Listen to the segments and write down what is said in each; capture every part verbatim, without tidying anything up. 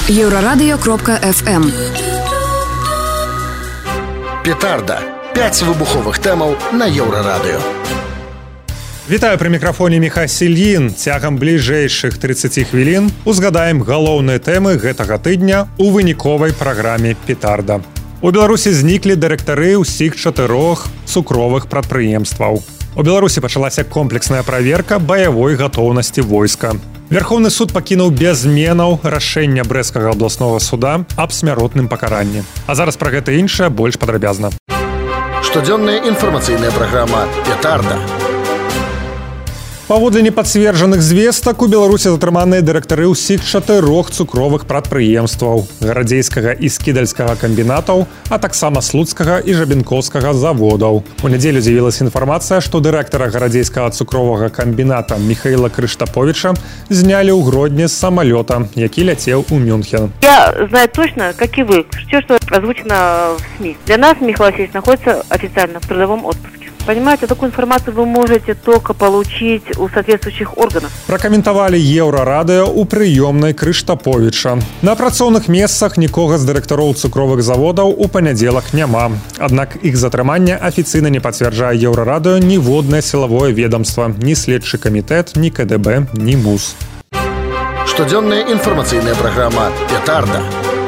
Еврорадио кропка эф эм. Петарда. Пять выбуховых тэмаў на Еврорадио. Вітаю, пры мікрафоне Міхась Сільін. Цягам бліжэйшых тридцати хвілін узгадаем галоўныя тэмы гэтага тыдня у выніковай праграме «Петарда». У Беларусі зніклі дырэктары ўсіх чатырох цукровых прадпрыемстваў. У Беларусі пачалася комплексная праверка баявой гатоўнасці войска. Верховны суд пакінуў без зменаў рашэння Брэсцкага абласнога суда аб смяротным пакаранні. А зараз пра гэта і іншае больш падрабязна. Штодзённая інфармацыйная праграма «Петарда». Паводле непацверджаных звестак у Беларусі затрыманыя дырэктары ўсіх чатырох цукровых прадпрыемстваў гарадзейскага і скідальскага камбінатаў, а таксама слуцкага і жабінкоўскага заводаў. У нядзелю з'явілася інфармацыя, што дырэктара гарадзейскага цукровага камбіната Михаила Крыштаповича знялі ў Гродні з самалёта, які ляцеў у Мюнхен. Я знаю точно, как и вы, все, что озвучено в СМИ. Для нас Михаил Васильевич находится официально в трудовом отпуске. Понимаете, такую информацию вы можете только получить у соответствующих органов. Пракаментавалі Еўрарадыё ў прыёмнай Крыштаповича. На працоўных месцах нікога з дырэктароў цукровых заводаў у панядзелак няма. Аднак іх затрыманне афіцыйна не пацвярджае Еўрарадыё ніводнае сілавое ведомства, ні следчы камітэт, ні ка дэ бэ, ні МУС. Штодзённая інфармацыйная праграма «Петарда».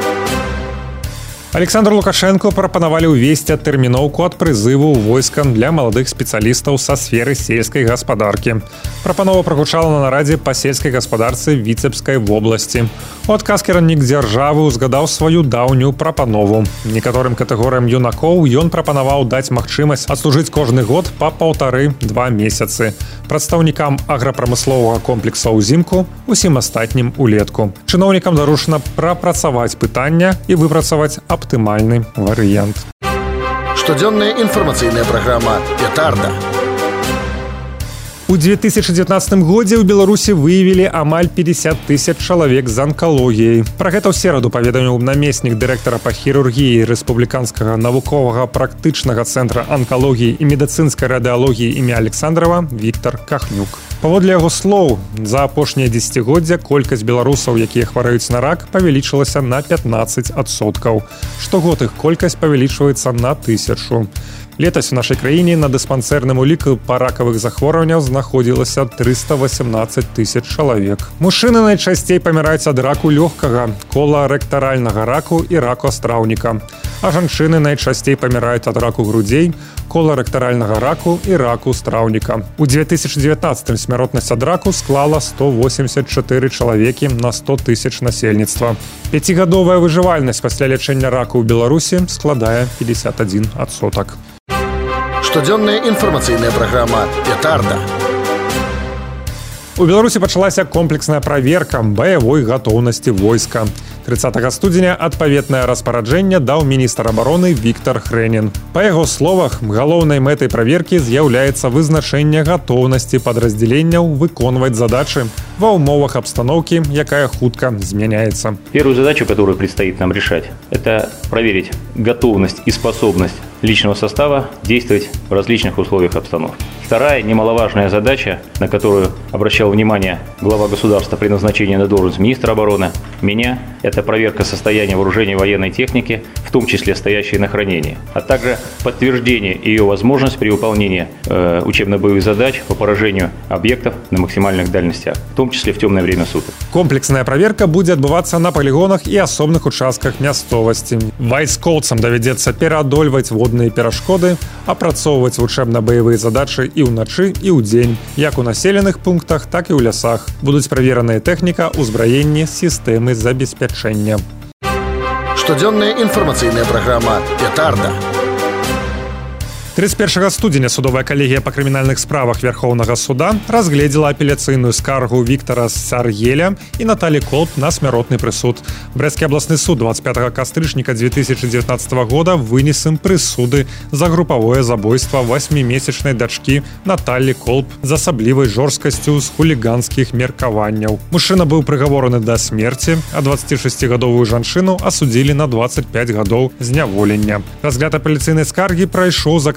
Александру Лукашенко прапанавалі ўвесці тэрміноўку ад прызыву ў войска для маладых спецыялістаў са сферы сельскай гаспадаркі. Прапанова прагучала на нарадзе па сельскай гаспадарцы Віцебскай вобласці. У адказ кіраўнік дзяржавы узгадаў сваю даўнюю прапанову. Некаторым катэгорыям юнакоў ён прапанаваў даць магчымасць адслужыць кожны год па паўтары-два месяцы. Прадстаўнікам аграпрамысловага комплекса ўзімку, усім астатнім улетку. Чыноўнікам даручана прапрацаваць пытання і выпрацаваць аптымальны варыянт. Штодзённая інфармацыйная праграма «Петарда». У две тысячи девятнадцатым годзе ў Беларусі выявілі амаль пятьдесят тысяч чалавек з анкалогіяй. Пра гэта ў сераду паведаміў намеснік дырэктара па хірургіі Рэспубліканскага навуковага практычнага цэнтра анкалогіі і медыцынскай радыалогіі імя Александрова Віктар Кахнюк. Паводле яго слоў, за апошняе дзесяцігоддзе колькасць беларусаў, якія хварэюць на рак, павялічылася на пятнаццаць адсоткаў. Штогод іх колькасць павялічваецца на тысячу. Летась у нашай краіне на дыспансерным уліку па ракавых захворванняў знаходзілася трыста восемнадцаць тысяч чалавек. Мужчыны найчасцей паміраюць ад раку лёгкага, коларэктаральнага раку і раку страўніка. А жанчыны найчасцей паміраюць ад раку грудзей, коларэктаральнага раку і раку страўніка. У две тысячи девятнадцатым смяротнасць ад раку склала сто восемьдесят четыре чалавекі на сто тысяч насельніцтва. Пяцігадовая выжывальнасць пасля лячэння раку ў Беларусі складае пятьдесят один адсотак. Штодзённая інфармацыйная праграма «Петарда». У Беларусі пачалася комплексная праверка баявой гатоўнасці войска. трыццатага студзеня адпаведнае распараджэнне даў міністр абароны Віктар Хрэнін. Па яго словах, галоўнай мэтай праверкі з'яўляецца вызначэнне гатоўнасці падраздзяленняў выконваць задачы ва ўмовах абстаноўкі, якая хутка змяняецца. Первую задачу, которую предстоит нам решать, это проверить готовность и способность личного состава действовать в различных условиях обстановки. Вторая немаловажная задача, на которую обращал внимание глава государства при назначении на должность министра обороны, меня, это проверка состояния вооружения и военной техники, в том числе стоящей на хранении, а также подтверждение ее возможности при выполнении э, учебно-боевых задач по поражению объектов на максимальных дальностях, в том числе в темное время суток. Комплексная проверка будзе адбывацца на палігонах і асобных участках мясцовасці. Вайскоўцам давядзецца пераадольваць водныя перашкоды, апрацоўваць вучэбна-баявыя задачы і ўначы, і ўдзень, як у населеных пунктах, так і ў лясах. Будуць правераныя тэхніка, узбраенне, сістэмы забеспячэння. Штодзённая інфармацыйная праграма «Петарда». тридцать первого студзеня судовая калегія па крымінальных справах Верховнага суда разгледзела апеляцыйную скаргу Віктара Сар'еля і Наталі Колб на смяротны прысуд. Брэсцкі абласны суд двадцать пятого кастрычніка две тысячи девятнадцатого года вынес ім прысуды за групавое забойства восьмімесячнай дачкі Наталі Колб з асаблівай жорсткасцю з хуліганскіх меркаванняў. Мужчына быў прыгавораны да смерці, а дваццацігадовую жанчыну асудзілі на двадцать пять гадоў зняволення. Разгляд апеляцыйнай скаргі прайшоў закрыты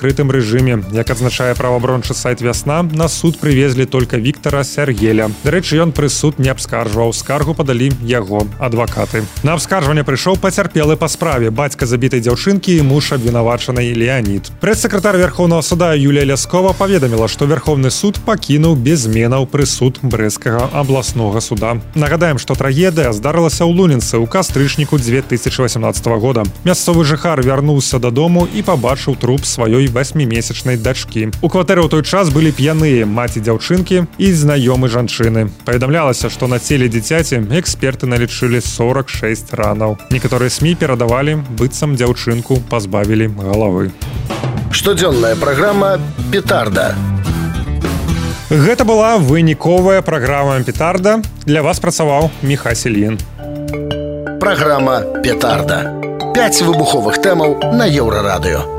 закрытым рэжыме. Як адзначае праваабарончы сайт «Вясна», на суд прывезлі только Віктара Сяргеля. Дарэчы, ён прысуд не абскаржваў. Скаргу падалі яго адвакаты. На абскаржванне прыйшоў пацярпелы па справе, бацька забітай дзяўчынкі і муж абвінавачанай Леанід. Прэс-сакратар Верховнага суда Юлія Ляскова паведаміла, што Верховны суд пакінуў без зменаў прысуд Брэсцкага абласнога суда. Нагадаем, што трагедыя здарылася ў Лунінцы ў кастрычніку дзве тысячы васямнаццатага года. Мясцовы жыхар вярнуўся дадому і пабачыў труп сваёй васьмімесячнай дачкі. У кватэры ў той час былі п'яныя маці дзяўчынкі і знаёмы жанчыны. Паведамлялася, што на целе дзіцяці эксперты налічылі сорок шэсць ранаў. Некаторыя СМІ перадавалі, быццам дзяўчынку пазбавілі галавы. Штодзённая праграма «Петарда». Гэта была выніковая праграма «Петарда». Для вас працаваў Міхась Ільін. Праграма «Петарда». Пяць выбуховых тэмаў на Еўрарадыё.